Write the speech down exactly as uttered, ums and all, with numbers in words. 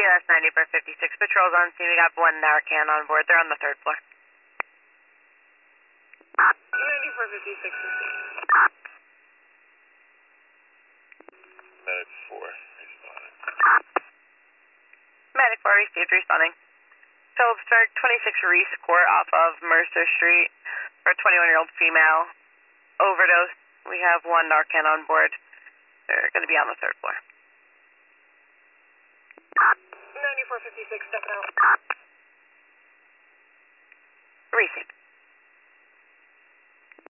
S ninety-four fifty-six, patrols on scene. We got one Narcan on board. They're on the third floor. ninety-four fifty-six. Medic four, responding. Medic four received, responding. Phillipsburg, twenty-six Reese Court off of Mercer Street for a twenty-one-year-old female. Overdose. We have one Narcan on board. They're going to be on the third floor. ninety-four fifty-six, stepping out.